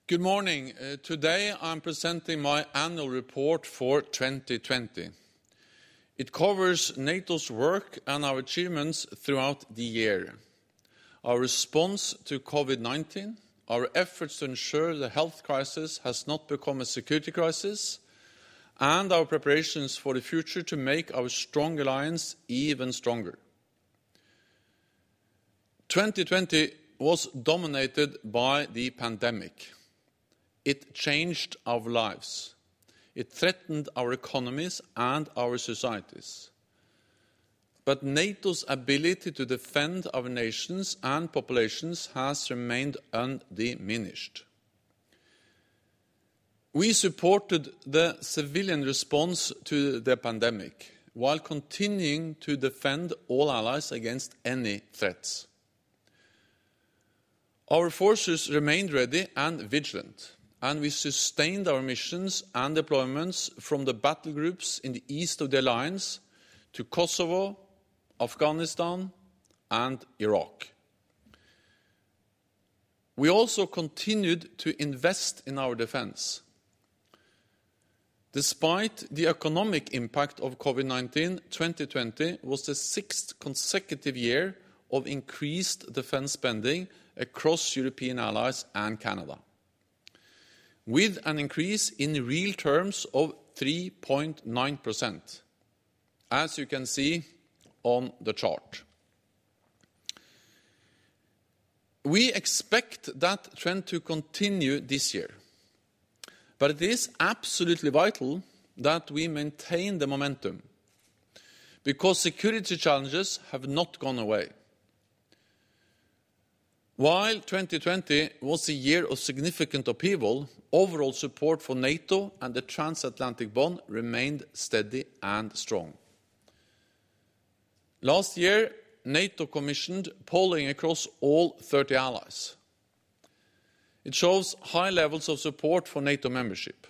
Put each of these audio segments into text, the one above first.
Good morning. Today I'm presenting my annual report for 2020. It covers NATO's work and our achievements throughout the year, our response to COVID-19, our efforts to ensure the health crisis has not become a security crisis, and our preparations for the future to make our strong alliance even stronger. 2020 was dominated by the pandemic. It changed our lives. It threatened our economies and our societies. But NATO's ability to defend our nations and populations has remained undiminished. We supported the civilian response to the pandemic while continuing to defend all allies against any threats. Our forces remained ready and vigilant, and we sustained our missions and deployments from the battle groups in the east of the alliance to Kosovo, Afghanistan, and Iraq. We also continued to invest in our defense. Despite the economic impact of COVID-19, 2020 was the sixth consecutive year of increased defense spending across European allies and Canada, with an increase in real terms of 3.9%, as you can see on the chart. We expect that trend to continue this year, but it is absolutely vital that we maintain the momentum, because security challenges have not gone away. While 2020 was a year of significant upheaval, overall support for NATO and the transatlantic bond remained steady and strong. Last year, NATO commissioned polling across all 30 allies. It shows high levels of support for NATO membership.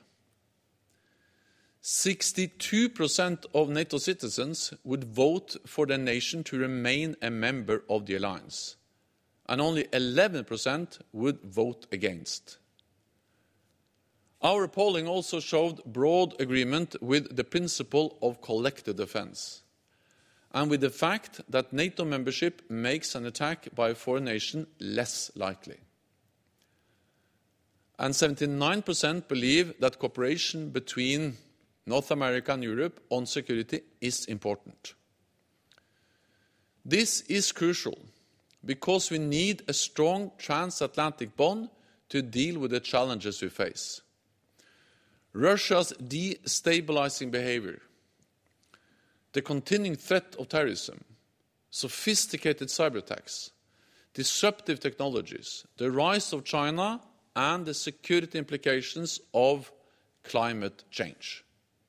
62% of NATO citizens would vote for their nation to remain a member of the alliance, and only 11% would vote against. Our polling also showed broad agreement with the principle of collective defense, and with the fact that NATO membership makes an attack by a foreign nation less likely. And 79% believe that cooperation between North America and Europe on security is important. This is crucial, because we need a strong transatlantic bond to deal with the challenges we face. Russia's destabilizing behavior, the continuing threat of terrorism, sophisticated cyber attacks, disruptive technologies, the rise of China, and the security implications of climate change.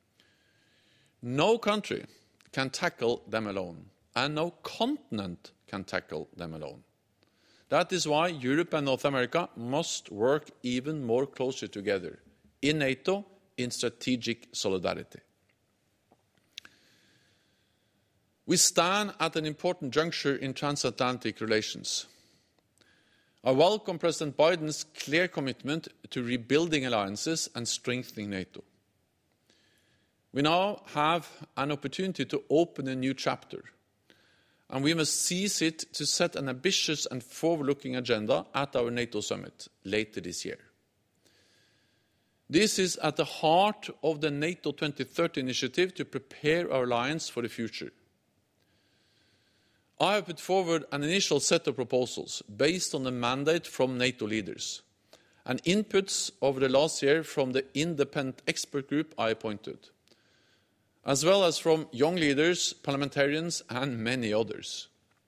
No country can tackle them alone, and no continent can tackle them alone. That is why Europe and North America must work even more closely together in NATO in strategic solidarity. We stand at an important juncture in transatlantic relations. I welcome President Biden's clear commitment to rebuilding alliances and strengthening NATO. We now have an opportunity to open a new chapter, and we must seize it to set an ambitious and forward-looking agenda at our NATO summit later this year. This is at the heart of the NATO 2030 initiative to prepare our alliance for the future. I have put forward an initial set of proposals based on the mandate from NATO leaders and inputs over the last year from the independent expert group I appointed, as well as from young leaders, parliamentarians, and many others.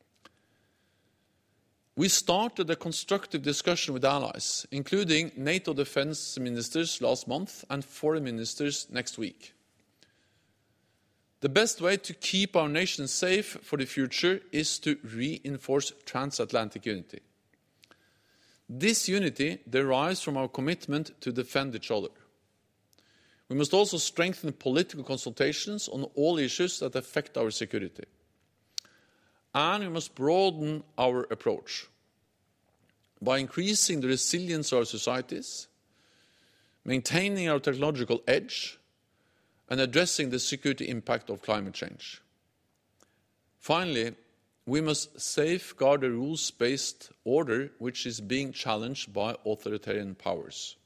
We started a constructive discussion with allies, including NATO defense ministers last month and foreign ministers next week. The best way to keep our nation safe for the future is to reinforce transatlantic unity. This unity derives from our commitment to defend each other. We must also strengthen political consultations on all issues that affect our security. And we must broaden our approach by increasing the resilience of our societies, maintaining our technological edge, and addressing the security impact of climate change. Finally, we must safeguard a rules-based order which is being challenged by authoritarian powers.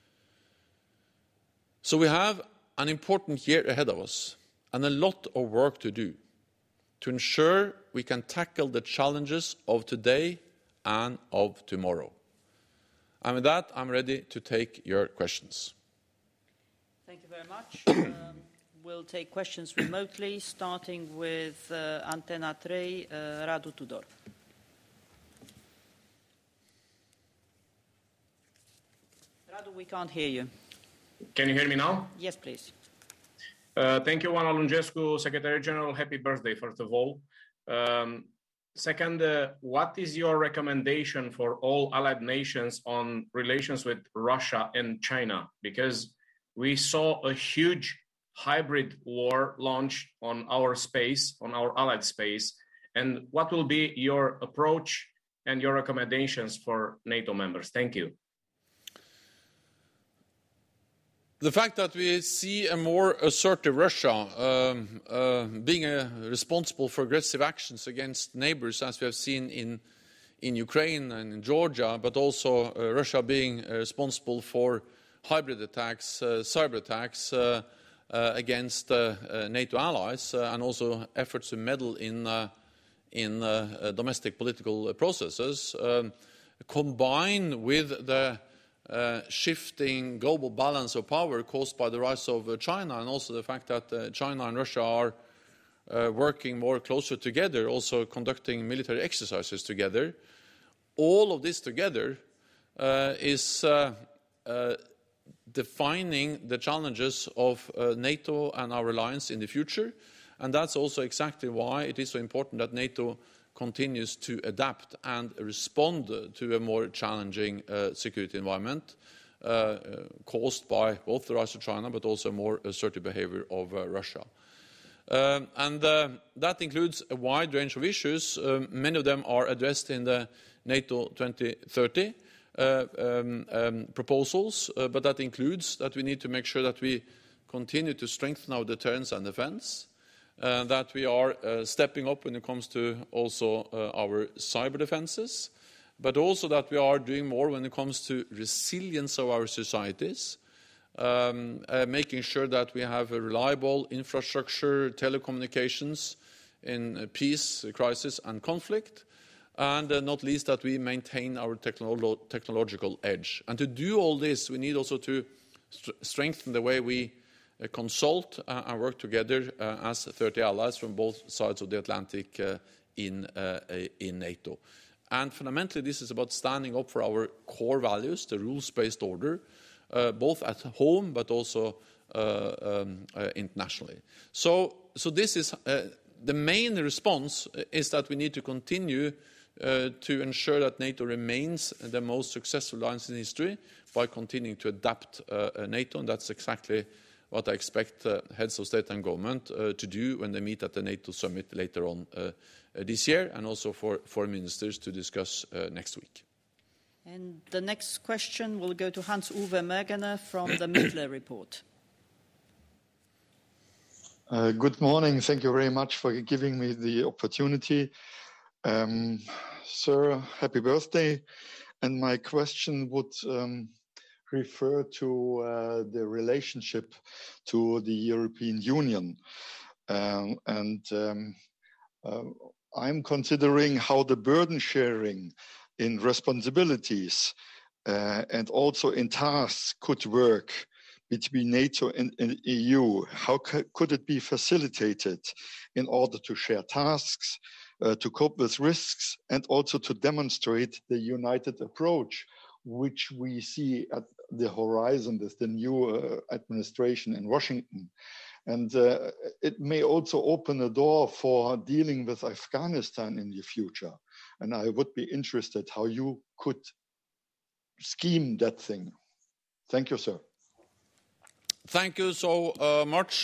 So we have an important year ahead of us and a lot of work to do to ensure we can tackle the challenges of today and of tomorrow. And with that, I'm ready to take your questions. Thank you very much. We'll take questions remotely, starting with Antenna 3, Radu Tudor. Radu, we can't hear you. Can you hear me now? Yes, please. Thank you, Oana Lungescu, Secretary General. Happy birthday, first of all. Second, what is your recommendation for all allied nations on relations with Russia and China? Because we saw a huge hybrid war launched on our space, on our allied space. And what will be your approach and your recommendations for NATO members? Thank you. The fact that we see a more assertive Russia being responsible for aggressive actions against neighbors, as we have seen in Ukraine and in Georgia, but also Russia being responsible for hybrid attacks, cyber attacks against NATO allies, and also efforts to meddle in domestic political processes, combined with the shifting global balance of power caused by the rise of China, and also the fact that China and Russia are working more closer together, also conducting military exercises together. All of this together is defining the challenges of NATO and our alliance in the future, and that's also exactly why it is so important that NATO continues to adapt and respond to a more challenging security environment caused by both the rise of China but also more assertive behavior of Russia. And that includes a wide range of issues. Many of them are addressed in the NATO 2030 proposals, but that includes that we need to make sure that we continue to strengthen our deterrence and defense, that we are stepping up when it comes to also our cyber defenses, but also that we are doing more when it comes to resilience of our societies, making sure that we have a reliable infrastructure, telecommunications in peace, crisis and conflict, and not least that we maintain our technological edge. And to do all this, we need also to strengthen the way we consult and work together as 30 allies from both sides of the Atlantic in NATO. And fundamentally, this is about standing up for our core values, the rules-based order, both at home but also internationally. So this is the main response is that we need to continue to ensure that NATO remains the most successful alliance in history by continuing to adapt NATO, and that's exactly what I expect heads of state and government to do when they meet at the NATO summit later on this year, and also for foreign ministers to discuss next week. And the next question will go to Hans-Uwe Mergener from the Mittler Report. Good morning. Thank you very much for giving me the opportunity. Sir, happy birthday. And my question would refer to the relationship to the European Union. I'm considering how the burden sharing in responsibilities and also in tasks could work between NATO and EU. How could it be facilitated in order to share tasks, to cope with risks, and also to demonstrate the united approach which we see at the horizon with the new administration in Washington. And it may also open a door for dealing with Afghanistan in the future. And I would be interested how you could scheme that thing. Thank you, sir. Thank you so much.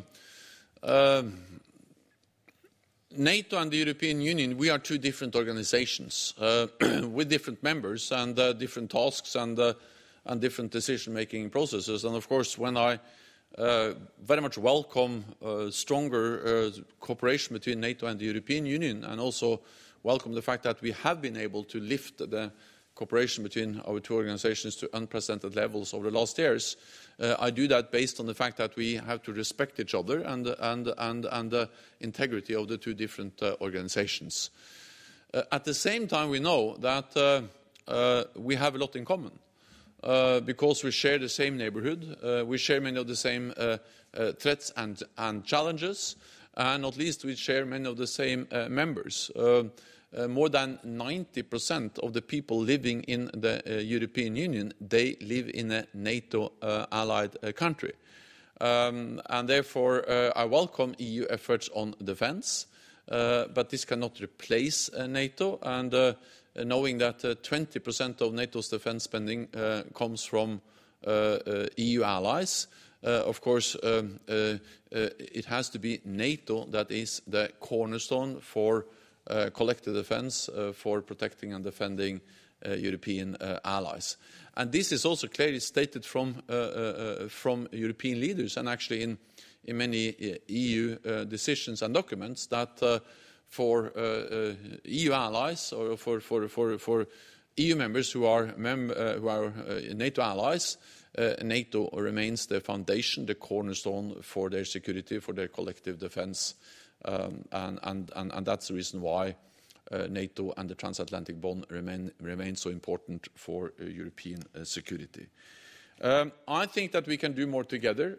NATO and the European Union, we are two different organizations with different members and different tasks and and different decision-making processes. And of course, when I very much welcome stronger cooperation between NATO and the European Union, and also welcome the fact that we have been able to lift the cooperation between our two organizations to unprecedented levels over the last years. I do that based on the fact that we have to respect each other and the integrity of the two different organizations. At the same time, we know that we have a lot in common. Because we share the same neighborhood, we share many of the same threats and challenges, and not least we share many of the same members. More than 90% of the people living in the European Union, they live in a NATO allied country. And therefore I welcome EU efforts on defense, but this cannot replace NATO, and knowing that 20% of NATO's defense spending comes from EU allies, of course, it has to be NATO that is the cornerstone for collective defense, for protecting and defending European allies. And this is also clearly stated from European leaders, and actually in many EU decisions and documents, that for EU allies, or for EU members who are NATO allies, NATO remains the foundation, the cornerstone for their security, for their collective defense, and that's the reason why NATO and the transatlantic bond remain so important for European security. I think that we can do more together.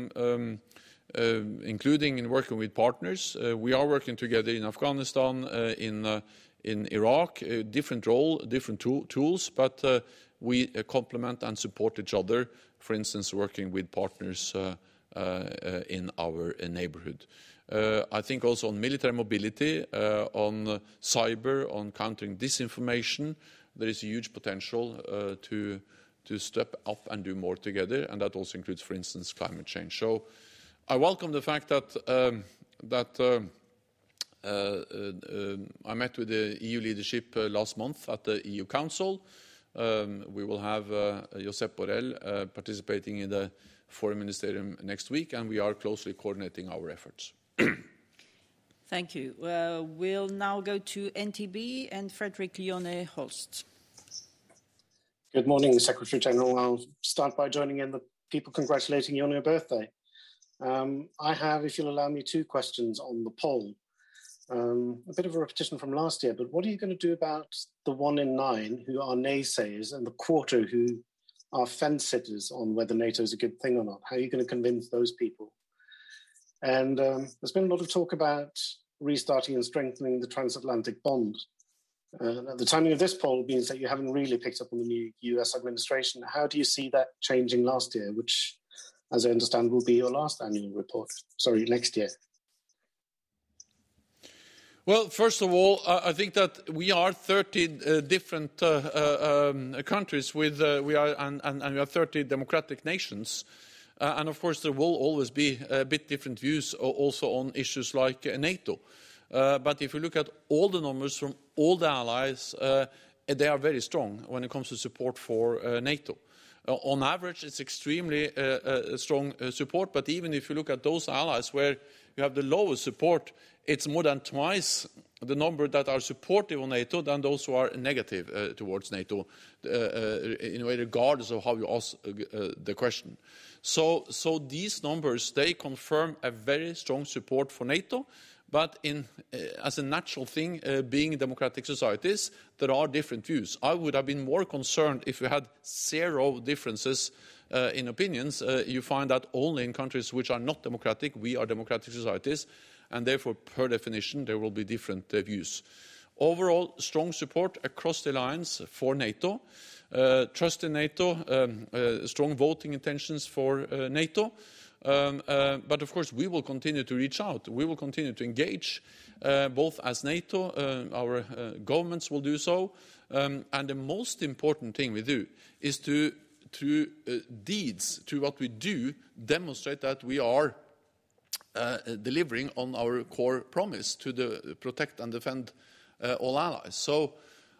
Including in working with partners. We are working together in Afghanistan, in Iraq, different role, different tools, but we complement and support each other, for instance, working with partners in our neighborhood. I think also on military mobility, on cyber, on countering disinformation, there is a huge potential to step up and do more together, and that also includes, for instance, climate change. So I welcome the fact that I met with the EU leadership last month at the EU Council. We will have Josep Borrell participating in the Foreign Ministerium next week, and we are closely coordinating our efforts. Thank you. We'll now go to NTB and Frederick Lione Holst. Good morning, Secretary General. I'll start by joining in the people congratulating you on your birthday. I have, if you'll allow me, two questions on the poll. A bit of a repetition from last year, but what are you going to do about the 1 in 9 who are naysayers and the quarter who are fence-sitters on whether NATO is a good thing or not? How are you going to convince those people? And there's been a lot of talk about restarting and strengthening the transatlantic bond. The timing of this poll means that you haven't really picked up on the new US administration. How do you see that changing last year, which, as I understand, will be your last annual report? Sorry, next year. Well, first of all, I think that we are 30 different countries with we are 30 democratic nations, and of course there will always be a bit different views also on issues like NATO. But if you look at all the numbers from all the allies, they are very strong when it comes to support for NATO. On average, it's extremely strong support, but even if you look at those allies where you have the lowest support, it's more than twice the number that are supportive of NATO than those who are negative towards NATO, in a way, regardless of how you ask the question. So these numbers, they confirm a very strong support for NATO, but as a natural thing, being democratic societies, there are different views. I would have been more concerned if we had zero differences in opinions. You find that only in countries which are not democratic. We are democratic societies, and therefore, per definition, there will be different views. Overall, strong support across the alliance for NATO, trust in NATO, strong voting intentions for NATO. But of course, we will continue to reach out. We will continue to engage, both as NATO, our governments will do so. And the most important thing we do is to deeds, to what we do, demonstrate that we are delivering on our core promise to protect and defend all allies. So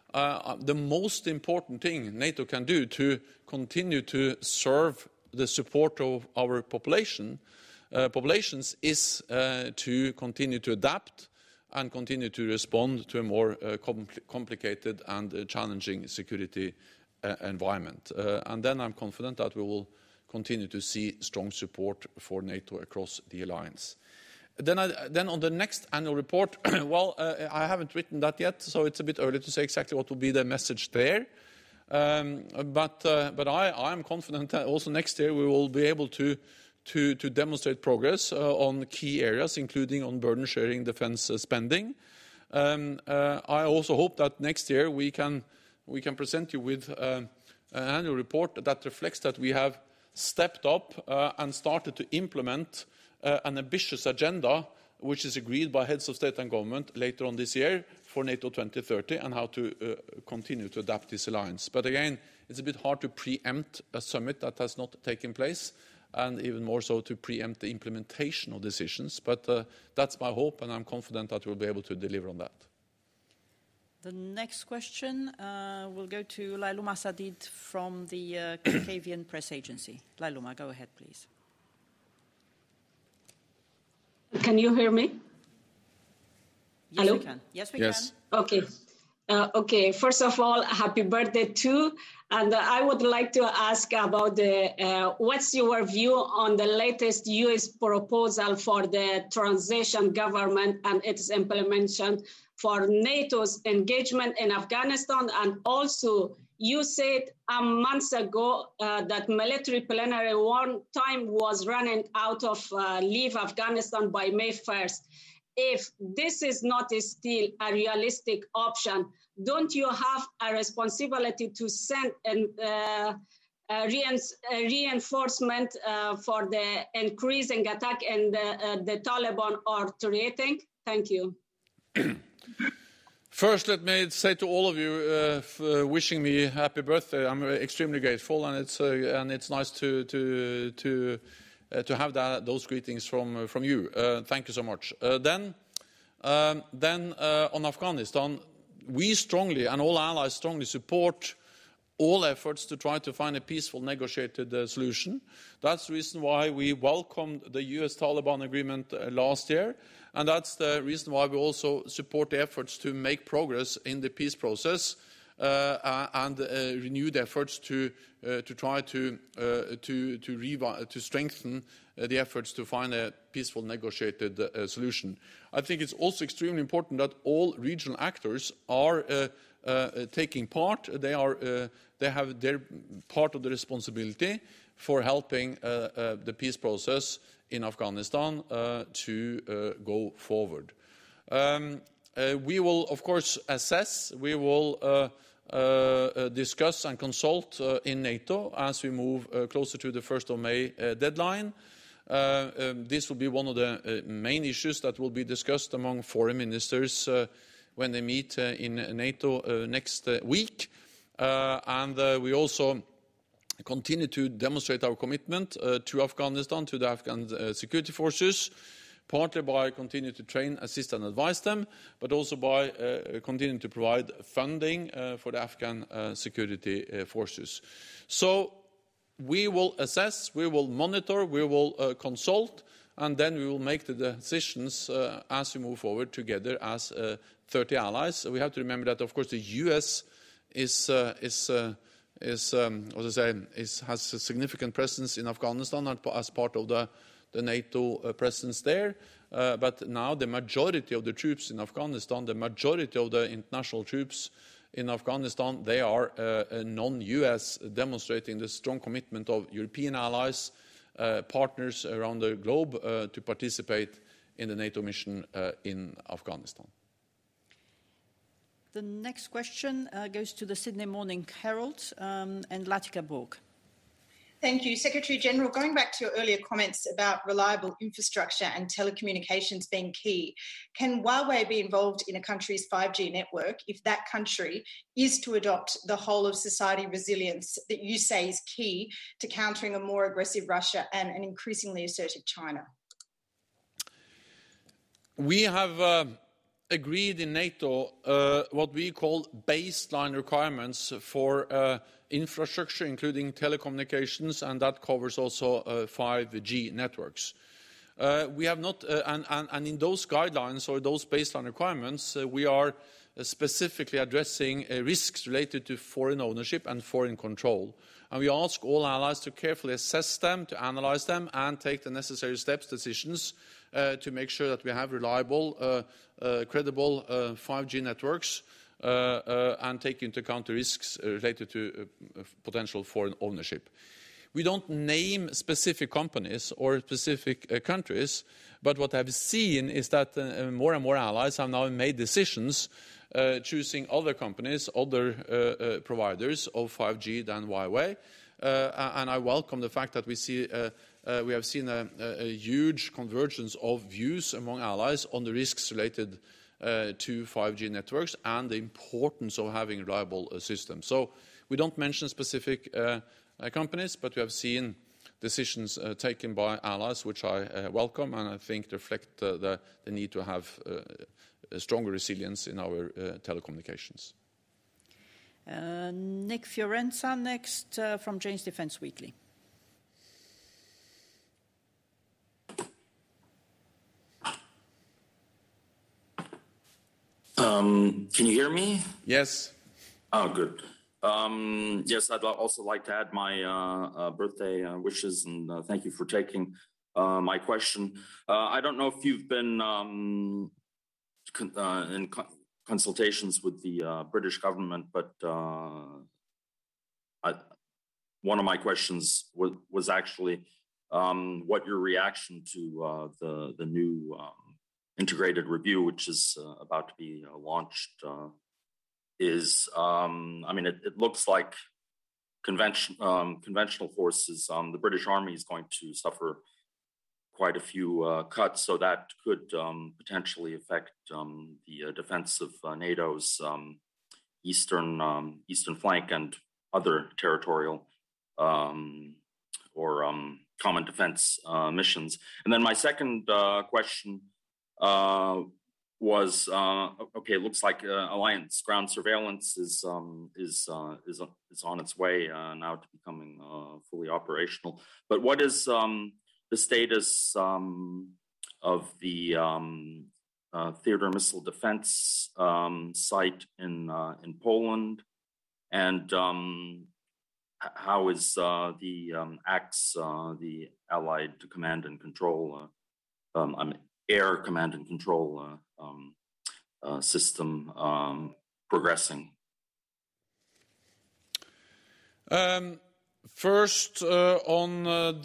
the most important thing NATO can do to continue to serve the support of our populations is to continue to adapt and continue to respond to a more complicated and challenging security environment. And then I'm confident that we will continue to see strong support for NATO across the alliance. Then on the next annual report, well, I haven't written that yet, so it's a bit early to say exactly what will be the message there. But I am confident that also next year we will be able to demonstrate progress on key areas, including on burden-sharing defense spending. I also hope that next year we can present you with an annual report that reflects that we have stepped up and started to implement an ambitious agenda, which is agreed by heads of state and government later on this year for NATO 2030 and how to continue to adapt this alliance. But again, it's a bit hard to preempt a summit that has not taken place, and even more so to preempt the implementation of decisions. But that's my hope, and I'm confident that we'll be able to deliver on that. The next question will go to Lailuma Sadid from the Caucasian Press Agency. Lailuma, go ahead, please. Can you hear me? Yes, Hello? we can. Yes, we can. Okay. Okay. First of all, happy birthday too. And I would like to ask about what's your view on the latest U.S. proposal for the transition government and its implementation for NATO's engagement in Afghanistan? And also, you said months ago that military plenary one time was running out of leave Afghanistan by May 1st. If this is not still a realistic option, don't you have a responsibility to send reinforcement for the increasing attack and the Taliban are threatening? Thank you. First, let me say to all of you wishing me happy birthday. I'm extremely grateful, and it's nice to have those greetings from you. Thank you so much. Then on Afghanistan, we strongly and all allies strongly support all efforts to try to find a peaceful negotiated solution. That's the reason why we welcomed the US-Taliban agreement last year, and that's the reason why we also support the efforts to make progress in the peace process and renewed efforts to try to strengthen the efforts to find a peaceful negotiated solution. I think it's also extremely important that all regional actors are taking part. They have their part of the responsibility for helping the peace process in Afghanistan to go forward. We will, of course, assess. We will discuss and consult in NATO as we move closer to the 1st of May deadline. This will be one of the main issues that will be discussed among foreign ministers when they meet in NATO next week. And we also continue to demonstrate our commitment to Afghanistan, to the Afghan security forces, partly by continuing to train, assist and advise them, but also by continuing to provide funding for the Afghan security forces. So we will assess, we will monitor, we will consult, and then we will make the decisions as we move forward together as 30 allies. We have to remember that, of course, the US has a significant presence in Afghanistan as part of the NATO presence there. But now the majority of the troops in Afghanistan, the majority of the international troops in Afghanistan, they are non-US, demonstrating the strong commitment of European allies, partners around the globe to participate in the NATO mission in Afghanistan. The next question goes to the Sydney Morning Herald and Latika Borg. Thank you. Secretary General, going back to your earlier comments about reliable infrastructure and telecommunications being key, can Huawei be involved in a country's 5G network if that country is to adopt the whole of society resilience that you say is key to countering a more aggressive Russia and an increasingly assertive China? We have agreed in NATO what we call baseline requirements for infrastructure, including telecommunications, and that covers also 5G networks. We have not, and in those guidelines or those baseline requirements, we are specifically addressing risks related to foreign ownership and foreign control. And we ask all allies to carefully assess them, to analyze them, and take the necessary steps, decisions, to make sure that we have reliable, credible 5G networks and take into account the risks related to potential foreign ownership. We don't name specific companies or specific countries, but what I've seen is that more and more allies have now made decisions choosing other companies, other providers of 5G than Huawei. And I welcome the fact that we have seen a huge convergence of views among allies on the risks related to 5G networks and the importance of having reliable systems. So we don't mention specific companies, but we have seen decisions taken by allies, which I welcome, and I think reflect the need to have a stronger resilience in our telecommunications. Nick Fiorenza next from Jane's Defence Weekly. Can you hear me? Yes. Oh, good. Yes, I'd also like to add my birthday wishes, and thank you for taking my question. I don't know if you've been in consultations with the British government, but one of my questions was actually what your reaction to the new integrated review, which is about to be launched, is. I mean, it looks like conventional forces. The British Army is going to suffer quite a few cuts, so that could potentially affect the defense of NATO's eastern flank and other territorial or common defense missions. And then my second question was okay. It looks like Alliance ground surveillance is on its way now to becoming fully operational. But what is the status of the theater missile defense site in Poland, and how is the ACTS, the Allied Command and Control, Air Command and Control system progressing? First, on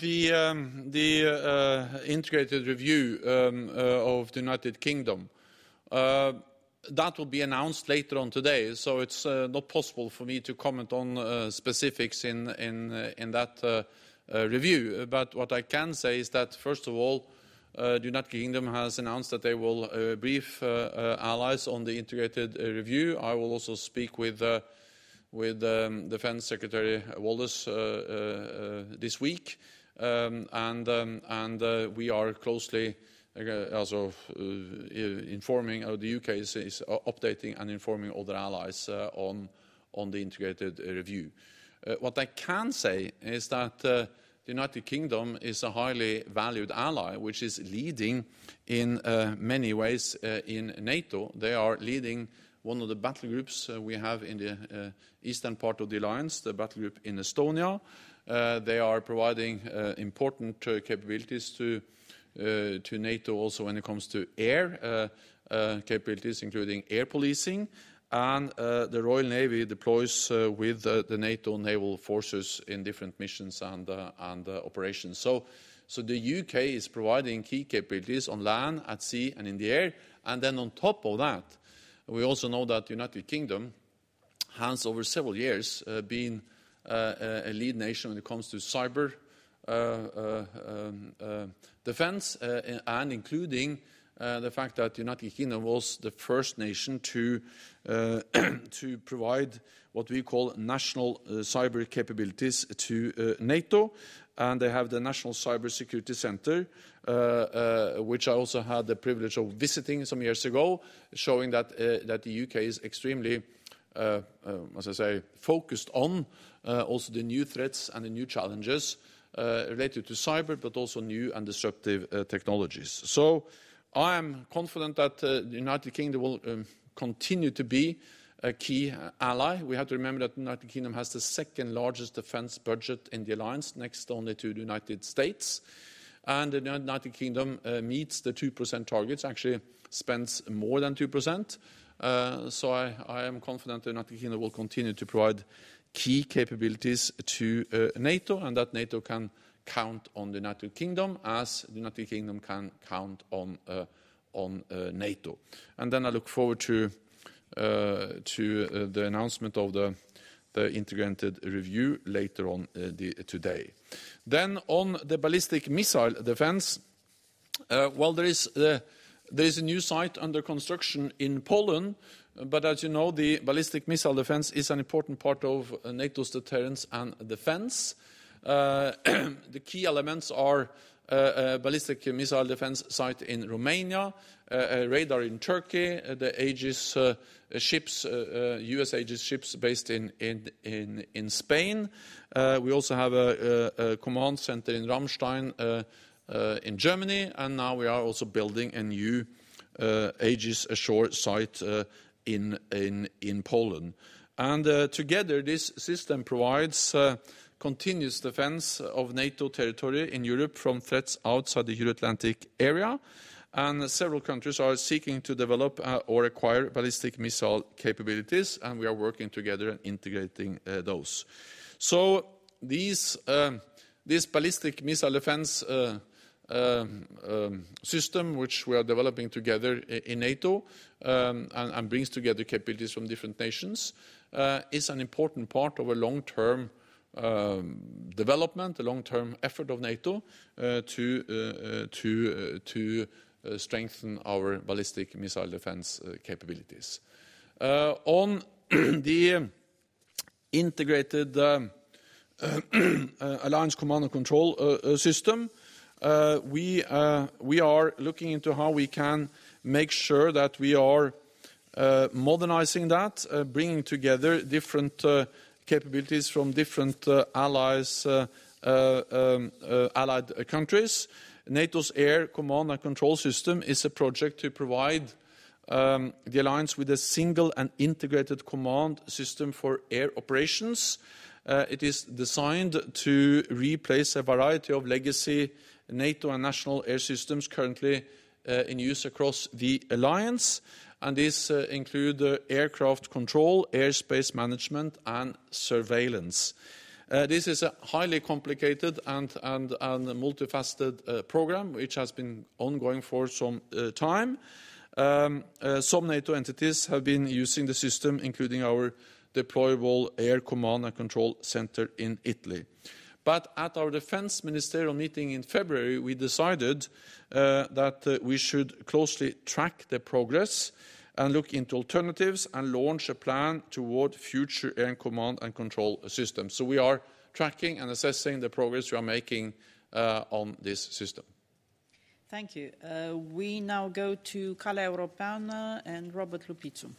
the integrated review of the United Kingdom, that will be announced later on today. So it's not possible for me to comment on specifics in that review. But what I can say is that, first of all, the United Kingdom has announced that they will brief allies on the integrated review. I will also speak with Defence Secretary Wallace this week, and we are closely informing. The UK is updating and informing other allies on the integrated review. What I can say is that the United Kingdom is a highly valued ally, which is leading in many ways in NATO. They are leading one of the battle groups we have in the eastern part of the alliance, the battle group in Estonia. They are providing important capabilities to NATO also when it comes to air capabilities, including air policing. And the Royal Navy deploys with the NATO naval forces in different missions and operations. So the UK is providing key capabilities on land, at sea, and in the air. And then on top of that, we also know that the United Kingdom has over several years been a lead nation when it comes to cyber defense and including the fact that the United Kingdom was the first nation to provide what we call national cyber capabilities to NATO, and they have the National Cyber Security Center, which I also had the privilege of visiting some years ago, showing that the UK is extremely, as I say, focused on also the new threats and the new challenges related to cyber, but also new and disruptive technologies. So I am confident that the United Kingdom will continue to be a key ally. We have to remember that the United Kingdom has the second largest defense budget in the alliance, next only to the United States. And the United Kingdom meets the 2% targets, actually spends more than 2%. So I am confident the United Kingdom will continue to provide key capabilities to NATO, and that NATO can count on the United Kingdom as the United Kingdom can count on NATO. And then I look forward to the announcement of the integrated review later on today. Then on the ballistic missile defense, well, there is a new site under construction in Poland, but as you know, the ballistic missile defense is an important part of NATO's deterrence and defense. The key elements are a ballistic missile defense site in Romania, a radar in Turkey, the Aegis ships, US Aegis ships based in Spain. We also have a command center in Ramstein in Germany, and now we are also building a new Aegis ashore site in Poland. And together this system provides continuous defense of NATO territory in Europe from threats outside the Euro-Atlantic area. And several countries are seeking to develop or acquire ballistic missile capabilities, and we are working together and integrating those. So this ballistic missile defense system, which we are developing together in NATO and brings together capabilities from different nations, is an important part of a long-term development, a long-term effort of NATO to strengthen our ballistic missile defense capabilities. On the integrated alliance command and control system, we are looking into how we can make sure that we are modernizing that, bringing together different capabilities from different allied countries. NATO's Air Command and Control System is a project to provide the alliance with a single and integrated command system for air operations. It is designed to replace a variety of legacy NATO and national air systems currently in use across the alliance. And these include aircraft control, airspace management, and surveillance. This is a highly complicated and multifaceted program, which has been ongoing for some time. Some NATO entities have been using the system, including our deployable Air Command and Control Center in Italy. But at our defense ministerial meeting in February, we decided that we should closely track the progress and look into alternatives and launch a plan toward future air command and control systems. So we are tracking and assessing the progress we are making on this system. Thank you. We now go to Cala Europeană and Robert Lupizzu.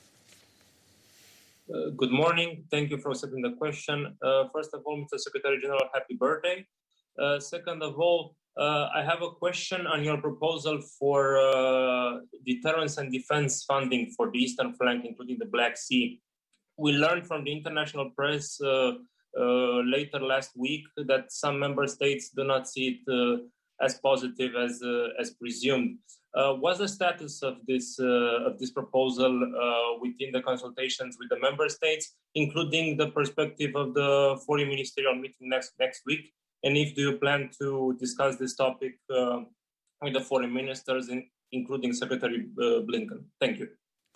Good morning. Thank you for setting the question. First of all, Mr. Secretary General, happy birthday. Second of all, I have a question on your proposal for deterrence and defense funding for the eastern flank, including the Black Sea. We learned from the international press later last week that some member states do not see it as positive as presumed. What's the status of this proposal within the consultations with the member states, including the perspective of the foreign ministerial meeting next week? And if do you plan to discuss this topic with the foreign ministers, including Secretary Blinken? Thank you.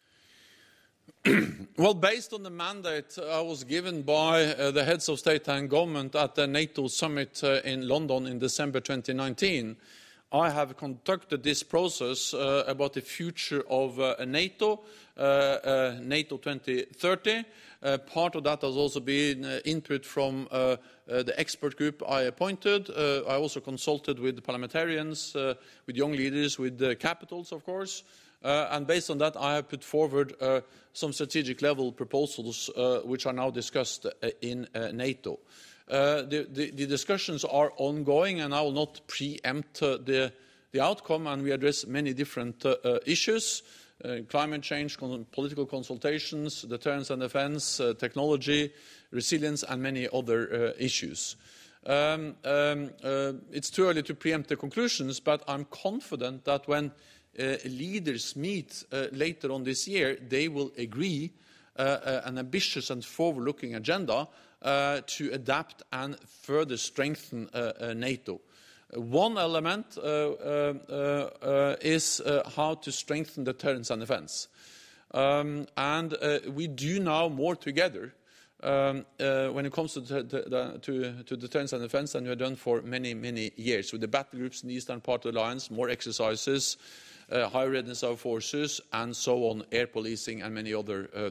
Well, based on the mandate I was given by the heads of state and government at the NATO summit in London in December 2019, I have conducted this process about the future of NATO, NATO 2030. Part of that has also been input from the expert group I appointed. I also consulted with parliamentarians, with young leaders, with the capitals, of course. And based on that, I have put forward some strategic level proposals which are now discussed in NATO. The discussions are ongoing, and I will not preempt the outcome, and we address many different issues, climate change, political consultations, deterrence and defense, technology, resilience, and many other issues. It's too early to preempt the conclusions, but I'm confident that when leaders meet later on this year, they will agree an ambitious and forward-looking agenda to adapt and further strengthen NATO. One element is how to strengthen deterrence and defense. And we do now more together when it comes to deterrence and defense than we have done for many, many years. With the battle groups in the eastern part of the alliance, more exercises, high readiness of forces, and so on, air policing and many other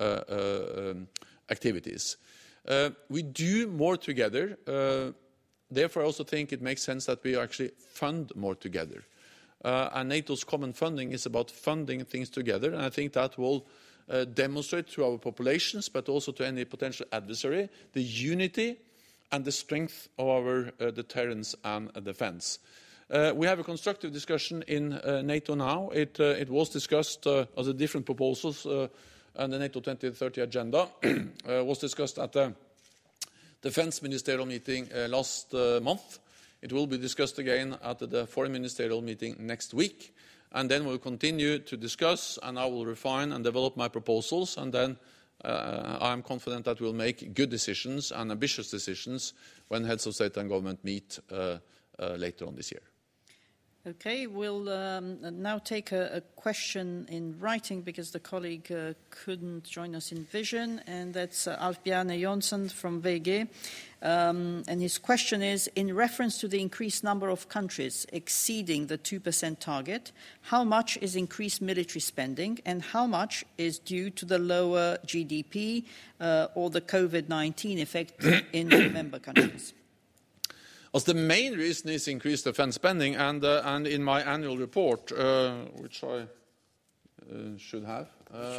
activities. We do more together. Therefore, I also think it makes sense that we actually fund more together. And NATO's common funding is about funding things together, and I think that will demonstrate to our populations, but also to any potential adversary, the unity and the strength of our deterrence and defense. We have a constructive discussion in NATO now. It was discussed as the different proposals, and the NATO 2030 agenda was discussed at the Defense Ministerial meeting last month. It will be discussed again at the Foreign Ministerial meeting next week. And then we'll continue to discuss, and I will refine and develop my proposals. And then I'm confident that we'll make good decisions and ambitious decisions when heads of state and government meet later on this year. Okay, we'll now take a question in writing because the colleague couldn't join us in vision, and that's Alf Bjarne Jonsson from VG. And his question is, in reference to the increased number of countries exceeding the 2% target, how much is increased military spending and how much is due to the lower GDP or the COVID-19 effect in the member countries? As the main reason is increased defense spending, and in my annual report, which I should have,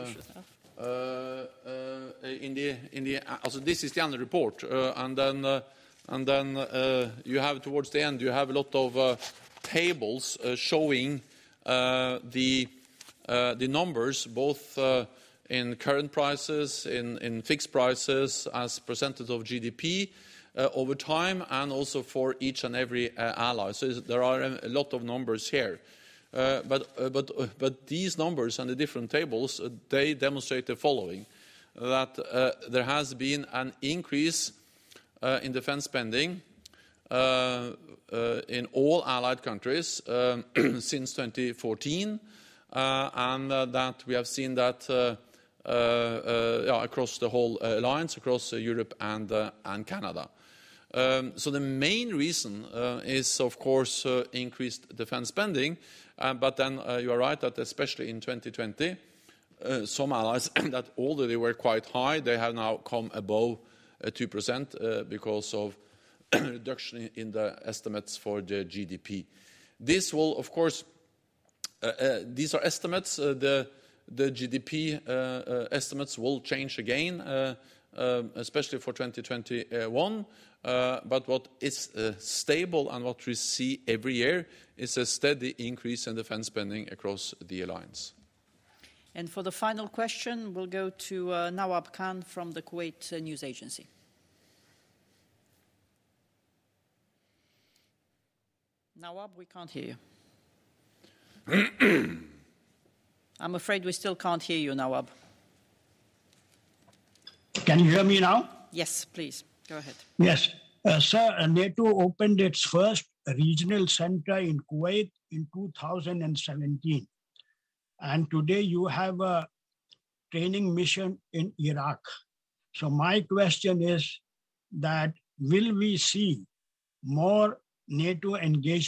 also this is the annual report, and then you have towards the end you have a lot of tables showing the numbers both in current prices, in fixed prices, as percentage of GDP. Over time, and also for each and every ally. So there are a lot of numbers here. But these numbers and the different tables, they demonstrate the following, that there has been an increase in defense spending in all allied countries since 2014, and that we have seen that across the whole alliance, across Europe and Canada. So the main reason is, of course, increased defense spending, but then you are right that especially in 2020, some allies that already were quite high, they have now come above 2% because of reduction in the estimates for the GDP. This will, of course, these are estimates. The GDP estimates will change again, especially for 2021. But what is stable and what we see every year is a steady increase in defense spending across the alliance. And for the final question, we'll go to Nawab Khan from the Kuwait News Agency. Nawab, we can't hear you. I'm afraid we still can't hear you, Nawab. Can you hear me now? Yes, please. Go ahead. Yes. Sir, NATO opened its first regional center in Kuwait in 2017. And today you have a training mission in Iraq. So my question is that will we see more NATO engagement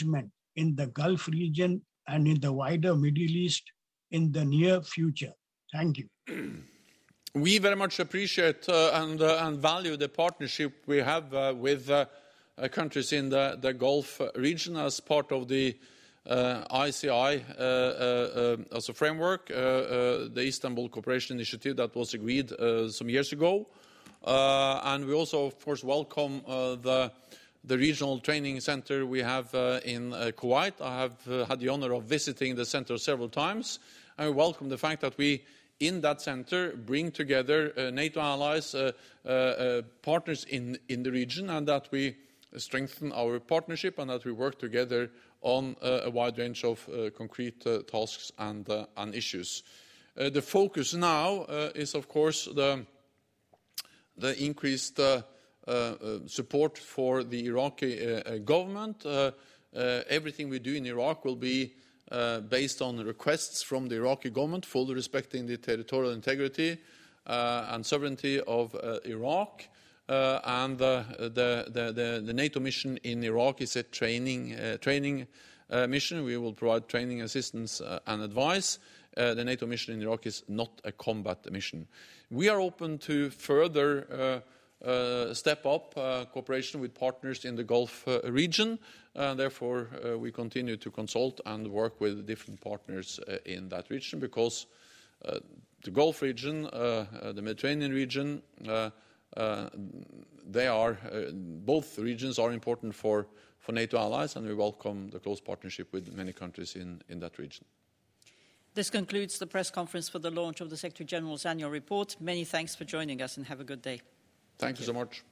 in the Gulf region and in the wider Middle East in the near future? Thank you. We very much appreciate and value the partnership we have with countries in the Gulf region as part of the ICI as a framework, the Istanbul Cooperation Initiative that was agreed some years ago. And we also, of course, welcome the regional training center we have in Kuwait. I have had the honor of visiting the center several times. And we welcome the fact that we, in that center, bring together NATO allies, partners in the region, and that we strengthen our partnership and that we work together on a wide range of concrete tasks and issues. The focus now is, of course, the increased support for the Iraqi government. Everything we do in Iraq will be based on requests from the Iraqi government, fully respecting the territorial integrity and sovereignty of Iraq. And the NATO mission in Iraq is a training mission. We will provide training assistance and advice. The NATO mission in Iraq is not a combat mission. We are open to further step up cooperation with partners in the Gulf region. Therefore, we continue to consult and work with different partners in that region, because the Gulf region, the Mediterranean region, both regions are important for NATO allies, and we welcome the close partnership with many countries in that region. This concludes the press conference for the launch of the Secretary General's annual report. Many thanks for joining us, and have a good day. Thank you so much.